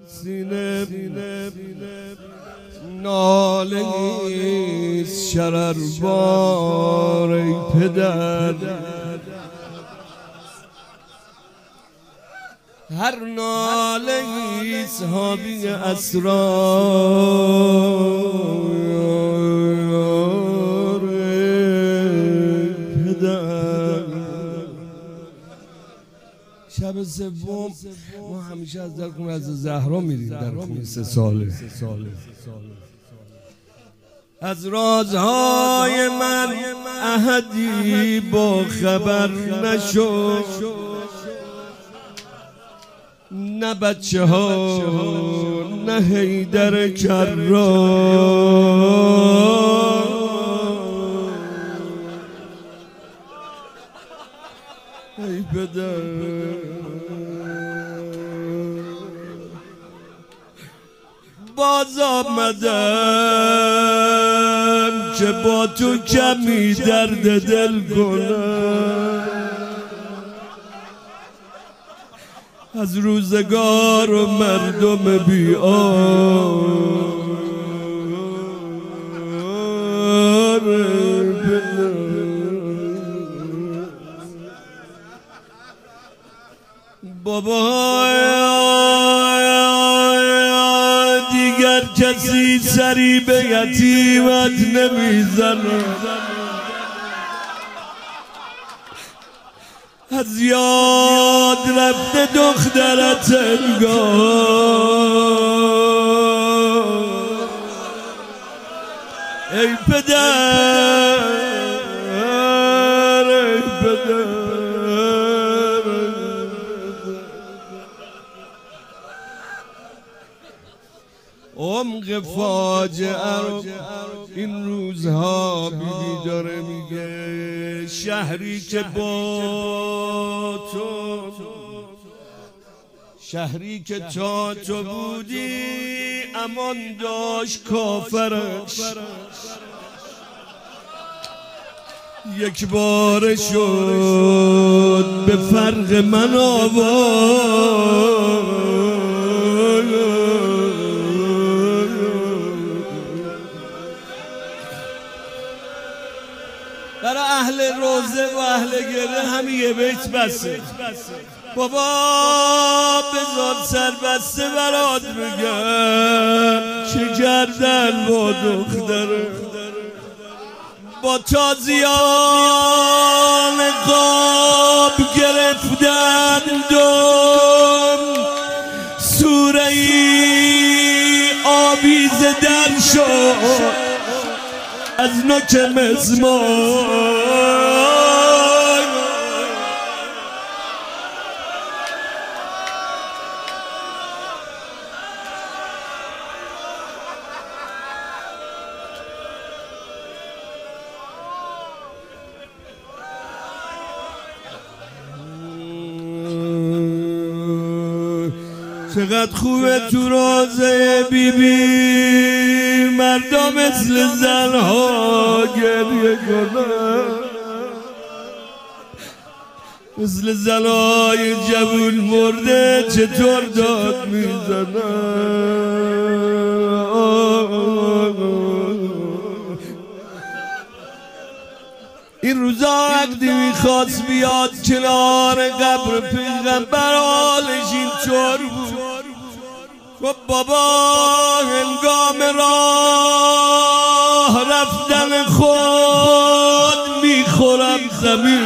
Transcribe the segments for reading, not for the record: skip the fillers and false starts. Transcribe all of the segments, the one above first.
سینه ناله نیست شرر بار ای پدر، هر ناله نیست حاوی اسرار پدر. شب سوم ما همیشه از در خونه از زهرا میریم، در خونه 3 ساله. از رازهای من احدی با خبر نشد، نه بچه ها نه حیدر کرار. ای پدر باز آمدم که با تو کمی درد دل کنم، از روزگار و مردم بی بابا دیگر کسی سری به یتیمت نمیزنه، از یاد رفته دخترت انگار. ای پدر ای پدر عمق فاجعه رو این روزها بیبی داره میگه. شهری که با تو، شهری که تا تو بودی امان داشت کافرش، یک بار شد به فرق من آواز. برای اهل روزه و اهل گره همین یه بیت بسه. بابا بذار سر بسته برات بگم چه کردن با دختره، با تازیان قاب گرفتن دم، سوره ای آویزه در شد از نوک مزمان. چقدر خوبه تو روزه بیبی مردا مثل زنها گریه کنن، مثل زنهای جوون مرده چطور داد میزنن. این روزا عقدی میخواست بیاد کنار قبر پیغمبر، حالش اینطور بود. خب بابا هنگام راه رفتن خود میخورم زمین،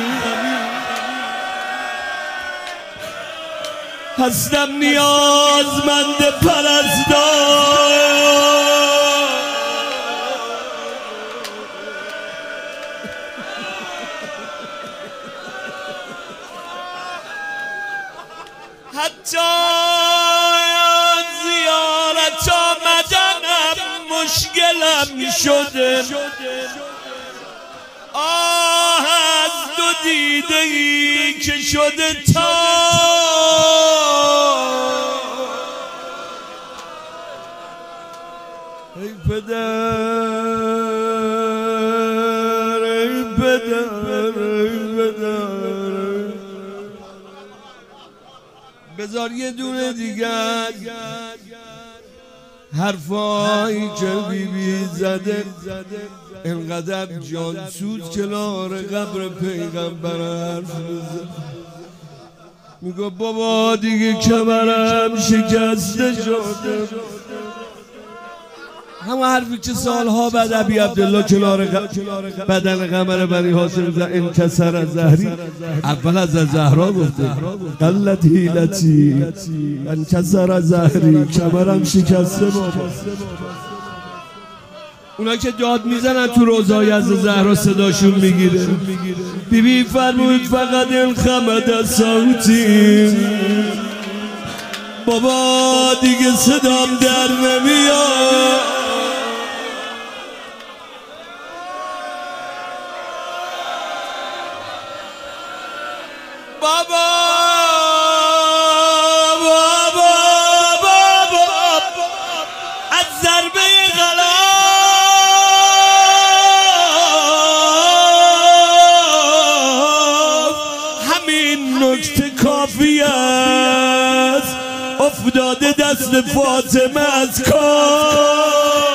هستم نیازمند پرستار. حتی زیارت آمدنم مشکلم شده، آه از دو دیده ای که شده تا ای پدر ای پدر ای پدر. بذار یه دونه دیگر حرفایی که بیبی زده انقدر جانسوز کنار قبر پیغمبر حرف میزد. میگه بابا دیگه کمرم شکسته شده. همه حرفی که سالها بعد ابی عبدالله کنار بدن قمر بنی هاشم زد انکسر ظهری. اول از زهرا گفته قلت حیلتی انکسر ظهری، کمرم شکسته بابا. اونا که داد میزنن تو روزای از زهرا صداشون میگیره. بیبی فرمود فقط این خمد صوتی، بابا دیگه صدام در نمیاد. بابا بابا بابا از ضربه غلاف همین نکته کافی است، افتاده دست فاطمه از کار.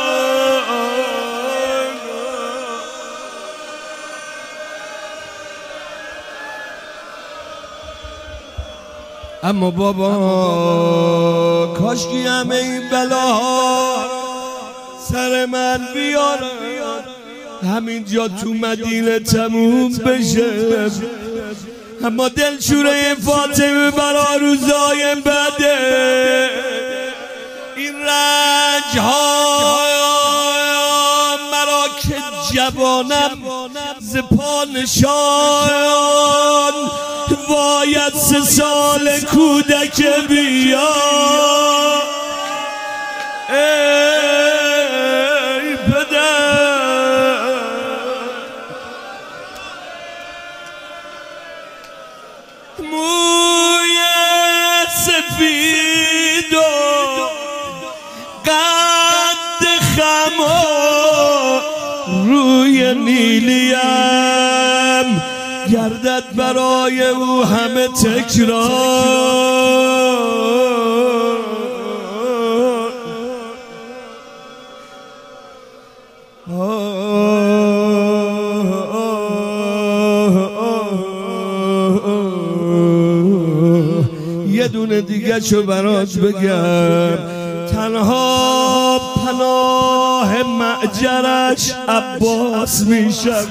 اما بابا کاشکی همه این بلاها سر من بیاره، همینجا تو مدینه تموم بشه. اما دلشوره فاطمه برا روزای بده، این رنج ها مرا که جوانم ز پا نشان، باید 3 سال کودک بیا. ای پدر موی سفید و قد خما روی نیلیم گردد برای او همه تکرار. یه دونه دیگه چو برات بگم، تنها پناه معجرش عباس میشم.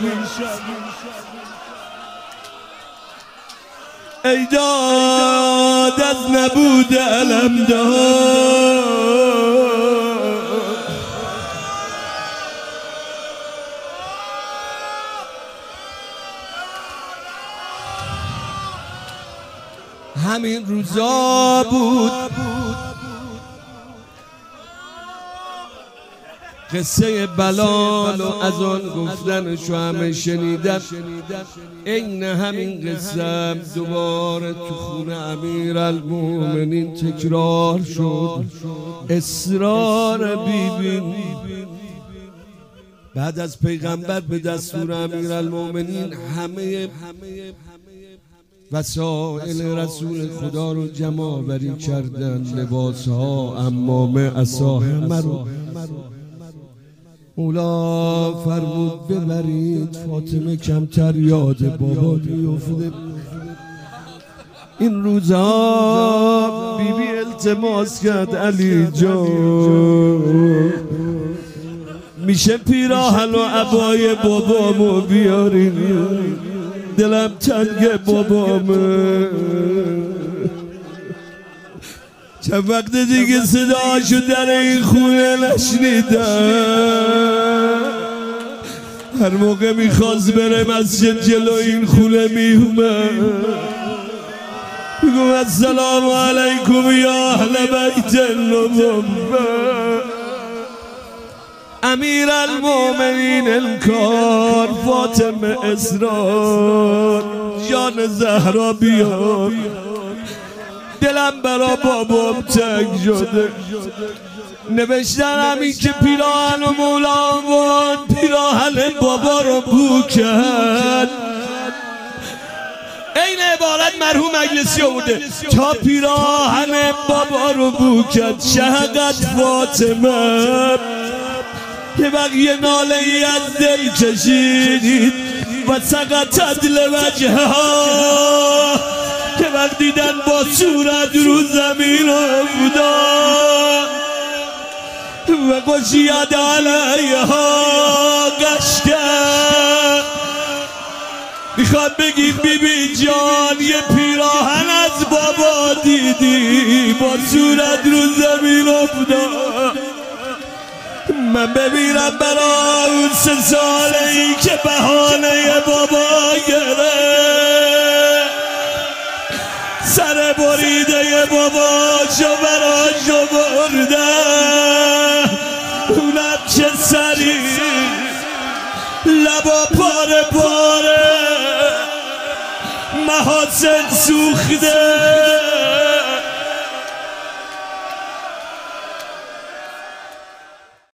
ای داد از نبود علم داد، همین روزا بود قصه بلال و از آن گفتنشو همه شنیدن. این همین قصه دوباره تو خونه امیرالمومنین تکرار شد. اصرار بیبی بعد از پیغمبر به دستور امیرالمومنین همه وسائل رسول خدا رو جمع آوری کردن، لباس ها، عمامه، عصا، همه رو. مولا فرمود ببرید فاطمه کمتر یاد بابا بیفته. این روزا بیبی التماس کرد علی جان میشه پیراهن و عبای بابامو بیارین، دلم تنگ بابامه. چند وقت دیگه صداشو در این خونه نشنیدم، هر موقع میخواست بره مسجد جلو این خونه میومد میگم السلام علیکم یا اهل بیت النبوة. امیرالمومنین انکار فاطمه اصرار، جان زهرا بیار، دلم برا بابام تنگ شده. نوشتن همین که پیراهن و مولا بود، پیراهن بابا رو بو کرد. این عبارت مرحوم مجلسی آورده تا پیراهن بابا رو بو کرد شهقت فاطمه که بقیه ناله ای از دل کشیدید و سقطت لوجهها که وقت دیدن با صورت رو زمین افتاد و غشیت علیها قشکن. میخواد بگیم بی بی جان یه پیراهن از بابا دیدی با صورت رو زمین افتاد. من بمیرم برای اون 3 ساله ای که بهانه بابا گرفت سر بریده باباشو براشو بردن اونم چه سری لبا پاره پاره محاسن سوخته